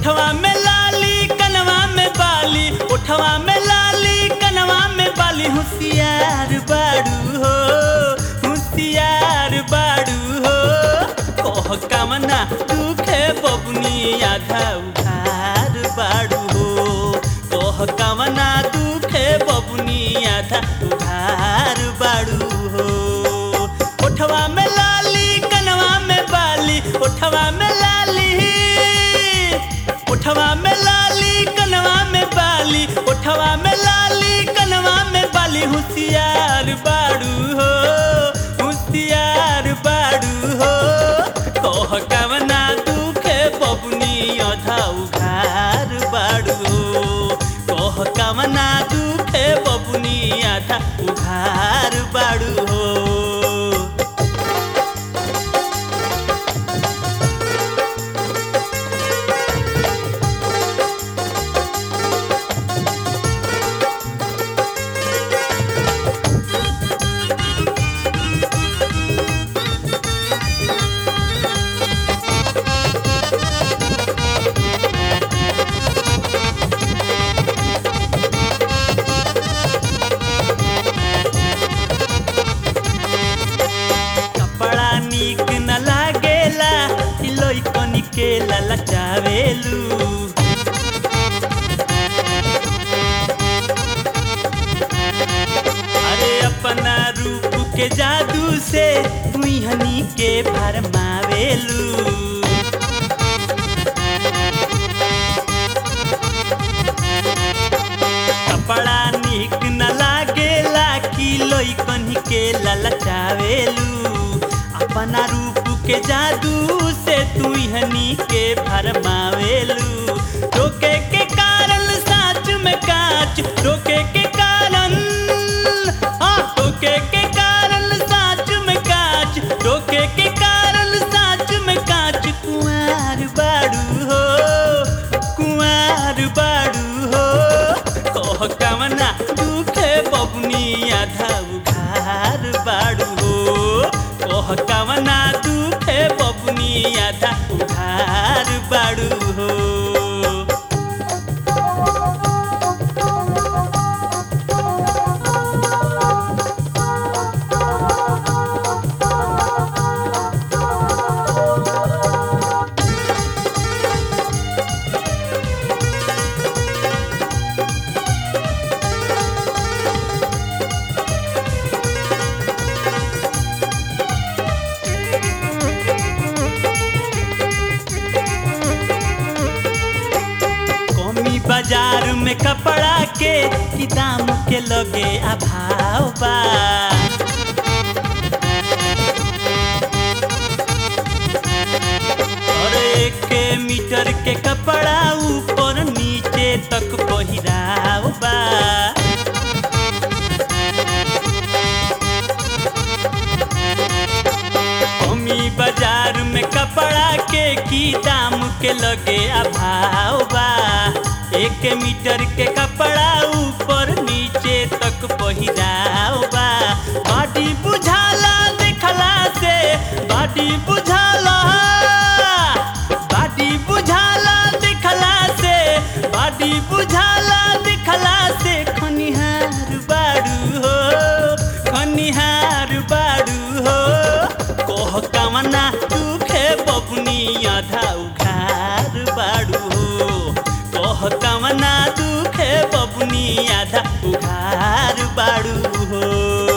ओठवा में लाली कनवा में बाली, ओठवा में लाली कनवा में बाली। होशियार बाड़ू हो, होशियार बाड़ू हो। कह कामना दुखे बबुनी आधा उधार बाड़ू हो। कह कामना दुखे बबुनी आधा उधार बाड़ू हो। ओठवा में लाली कनवा में बाली, ओठवा में लाली, ओठवा में लाली कनवा में बाली, ओठवा में लाली कनवा में बाली। होशियार बाड़ू हो, होशियार बाड़ू हो। कह कामना दुखे बबुनी आधा उधार बाड़ू हो। कह कामना दुखे बबुनी आधा उधार बाड़ू हो। के ललचावेलू अरे अपना रूप के जादू से तुहनी के भरमावेलू। कपड़ा निक न लागेला कि लइकन के ललचावेलू। अपना रूप के जादू से तुहनी के भरमावेलू। रोके के कारण साच में काच, रोके के कारण, रोके के कारण साच में काच, रोके के कारण साच में काच। कुंवार बाड़ू हो, कुंवार बाड़ू हो। कह कामना दुखे बबुनी आधा उधार बाड़ू हो। कह कामना दुखे बबुनी आधा उधार बाड़ू हो। बाजार में कपड़ा के कि दाम के लगे अभाव बा। और 1 मीटर के कपड़ा ऊपर नीचे तक पहिराव बा। कमी बाजार में कपड़ा के कि दाम के लगे अभाव बा। 1 मीटर के कपड़ा ऊपर नीचे तक पहिराव बा। बाडी बुझाला देखला से, बाडी बुझाला, बाडी बुझाला देखला से, बाडी बुझाला देखला से। खनिहार बाड़ू हो, खनिहार बाड़ू हो। कह कामना दुखे बबुनी आधा उधार बाड़ू हो। कह कामना दुखे बबुनी आधा उधार बाड़ू हो।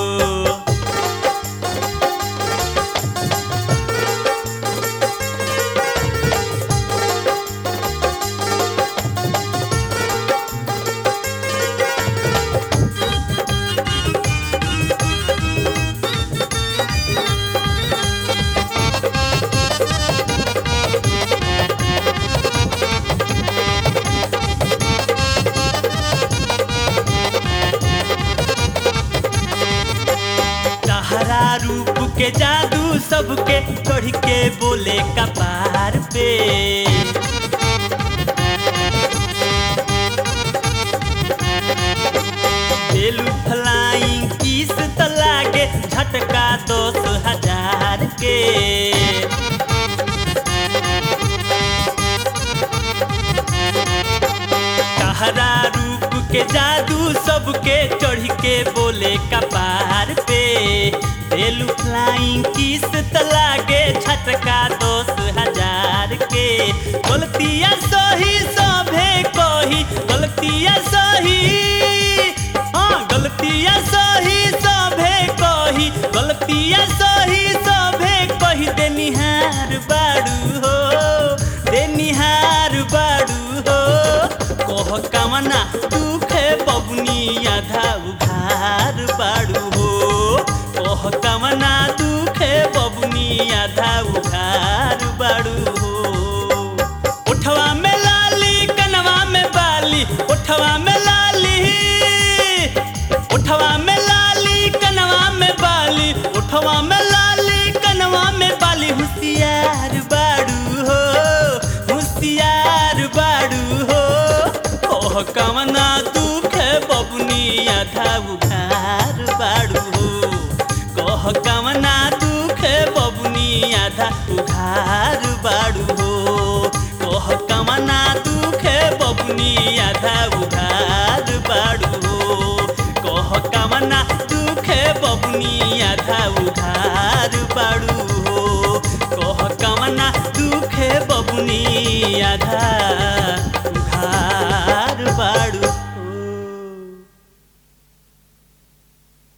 रूप के जादू सबके चढ़ के बोले कपार पे। बेलू फ्लाइंग किस त लागे झटका 10,000 के। तोहरा रूप के जादू सबके चढ़ के बोले कपार पे देलू फ्लाइंग किस तलागे झटका 10,000 के गलतिया सही सभे कही गलतिया सही गलतिया सही सभे कही गलतिया सही सभे कही देनिहार बाड़ू हो देनिहार बाड़ू हो कह कामना दुखे बबुनी आधा उघार बाड़ू हो कह कामना दुखे बबुनी आधा उघार बाड़ू हो उठवा में लाली कनवा में बाली उठवा में लाली उठवा में लाली कनवा में बाली उठवा में लाली कनवा में बाली होशियार बाड़ू हो होशियार बाड़ू हो कह कामना दुखे बबुनी आधा उघार बाड़ू हो कह कामना दुखे बबुनी आधा उघार बाड़ू हो कह कामना दुखे बबुनी आधा उघार बाड़ू हो कह कामना दुखे बबुनी आधा उघार बाड़ू हो कह कामना दुखे बबुनी आधा उघार